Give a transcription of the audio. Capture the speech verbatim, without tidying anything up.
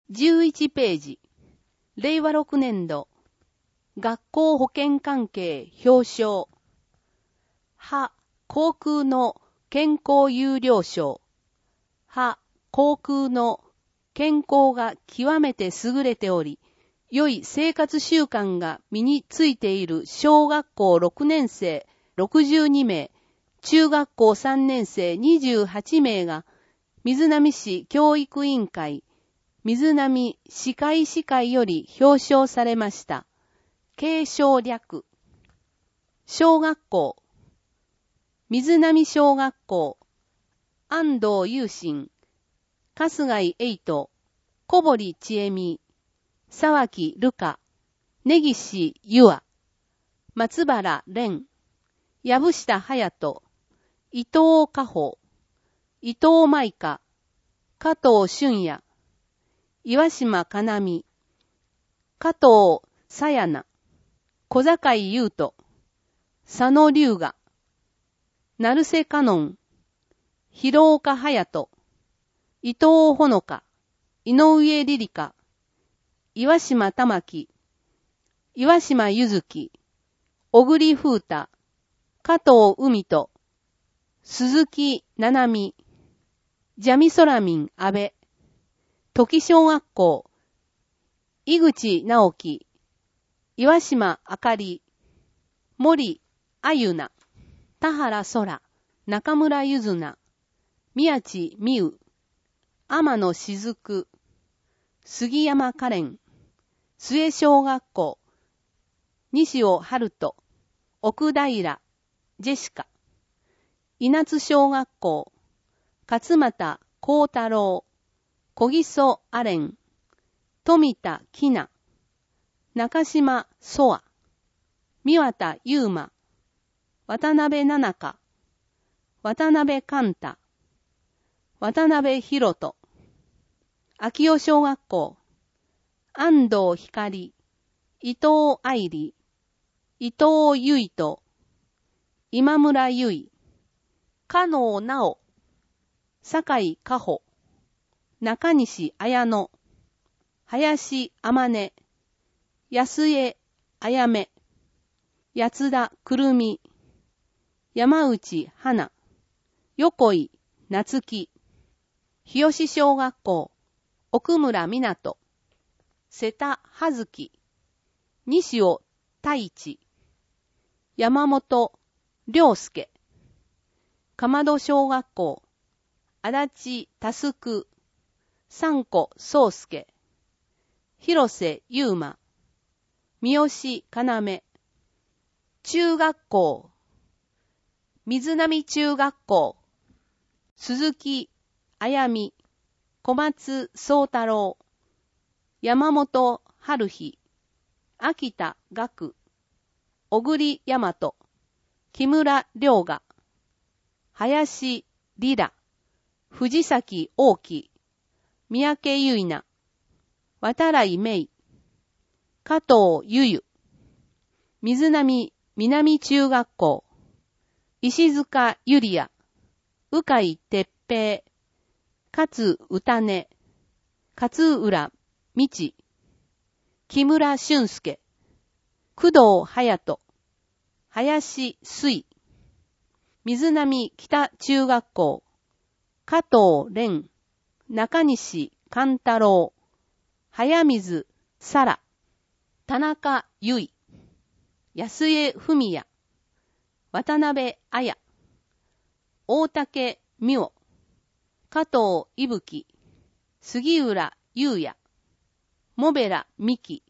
じゅういちページ、れいわろくねんど、学校保健関係表彰。は、航空の健康優良賞。は、航空の健康が極めて優れており、良い生活習慣が身についている小学校ろくねんせいろくじゅうにめい、中学校さんねんせいにじゅうはちめいが、瑞浪市教育委員会、瑞浪歯科医師会より表彰されました。継承略。小学校。瑞浪小学校。安藤優心。春日井栄斗。小堀千恵美。沢木瑠香。根岸優愛。松原蓮。藪下隼人。伊藤果歩。伊藤舞香。加藤俊也。岩島かなみ。加藤さやな。小坂井優斗。佐野龍河。成瀬香音。広岡隼人。伊藤ほのか。井上リリカ。岩島玉木。岩島ゆずき。小栗風太。加藤海人。鈴木ななみ。ジャミソラミン安倍。時小学校。井口直樹。岩島あかり。森あゆな。田原空。中村ゆずな。宮地美宇。天野しずく。杉山かれん。末小学校。西尾春人。奥平。ジェシカ。稲津小学校。勝又幸太郎。小木曽アレン。富田きな。中島ソア。三綿優馬。渡辺奈々香。渡辺寛太。渡辺博人。秋代小学校。安藤光。伊藤愛理。伊藤結人。今村結衣。加納直。酒井加穂。中西綾乃。林天音。安江綾目。八田くるみ。山内花。横井夏希。日吉小学校。奥村湊。瀬田葉月。西尾太一。山本良介。鎌戸小学校。足立佑。三子宗介。広瀬優馬。三好要。中学校。瑞浪中学校。鈴木彩美。小松宗太郎。山本春日。秋田学。小栗大和。木村良賀。林リラ。藤崎大輝。三宅結菜。渡来芽衣。加藤ゆゆ。瑞浪南中学校。石塚ゆりや。鵜飼哲平。勝歌音。勝浦道。木村俊介。工藤隼人。林水。瑞浪北中学校。加藤蓮。中西勘太郎。早水沙羅。田中由衣。安江文也。渡辺彩。大竹美央。加藤伊吹。杉浦優也。茂ベラ美希。